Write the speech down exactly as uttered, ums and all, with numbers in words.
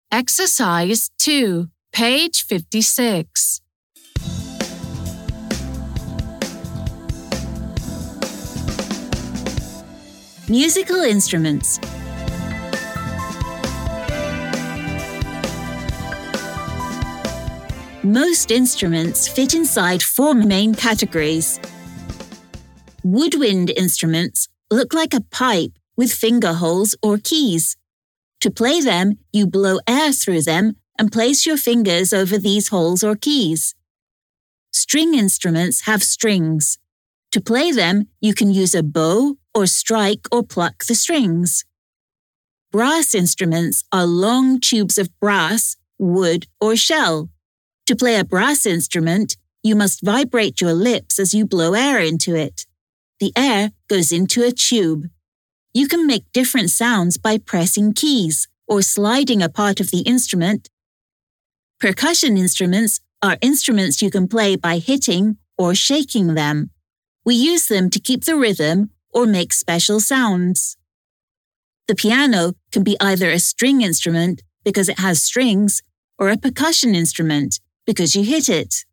Exercise two, page fifty-six. Musical instruments. Most instruments fit inside four main categories. Woodwind instruments look like a pipe with finger holes or keys. To play them, you blow air through them and place your fingers over these holes or keys. String instruments have strings. To play them, you can use a bow or strike or pluck the strings. Brass instruments are long tubes of brass, wood, or shell. To play a brass instrument, you must vibrate your lips as you blow air into it. The air goes into a tube. You can make different sounds by pressing keys or sliding a part of the instrument. Percussion instruments are instruments you can play by hitting or shaking them. We use them to keep the rhythm or make special sounds. The piano can be either a string instrument because it has strings or a percussion instrument because you hit it.